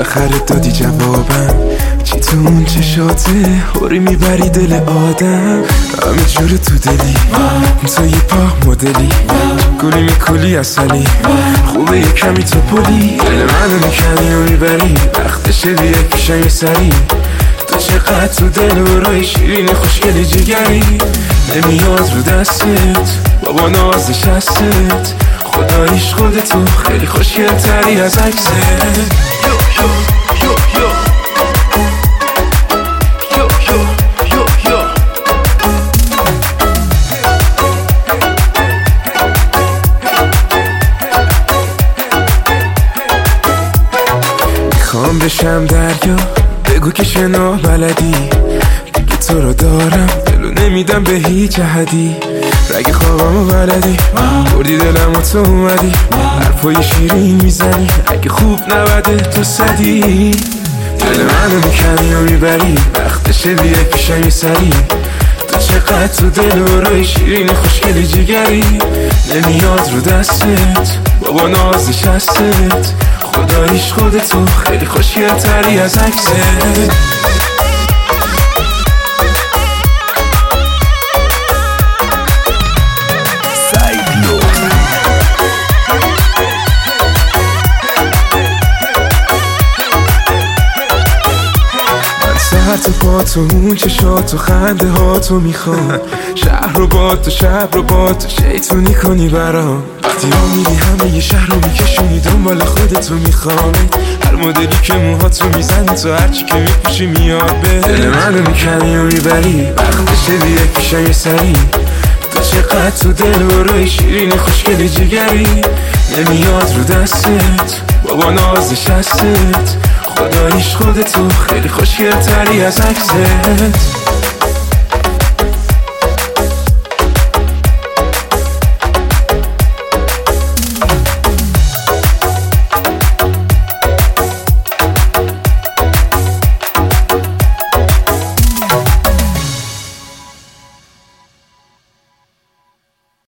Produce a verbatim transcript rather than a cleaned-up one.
بالاخره دادی جوابم، چی تو اون چشاته هوری میبری دل آدم. همه جور تو دلی تو یه پا مدلی، گلی میکلی اصلی خوبه یه کمی تو پلی. دل منو میکنی و میبری وقتشه بیه پیشم یه سری. تو چقدر تو دل و روی شیرین خوشگلی جگری. نمیاد رو دستت بابا ناز نشستت، خداییش خودتو خیلی خوشگل تری از عکست. میخوام بشم دریا بگو که شنا بلدی، دیگه تو رو دارم دلو نمیدم به هیچ احدی. رگ خوابمو بلدی بردی دلم و تو اومدی، حرفای شیرین میزنی اگه خوب نبده تو صدی. دل منو میکنی و میبری وقتشه بیه پیشم یه سری. تو چقدر تو دل و روی شیرین خوشگلی جگری. نمیاد رو دستت بابا ناز نشستت، خداییش خودتو خیلی خوشگل تری از عکست. سهر تو پا تو اون چشات و خنده ها تو میخوام، شهر رو با تو شب رو با تو شیطونی کنی برام. وقتی ها میری همه یه شهر رو میکشونی دنبال خودتو میخوام. هر مدلی که موها تو میزنی تو هرچی که میپوشی میاد به دل منو میکنی و میبری وقتشه بیه پیشم یه سری. تو چقدر تو دل و روی شیرین خوشگلی جگری. نمیاد رو دستت بابا ناز نشستت، خداییش خودتو خیلی خوشگل تری از عکست.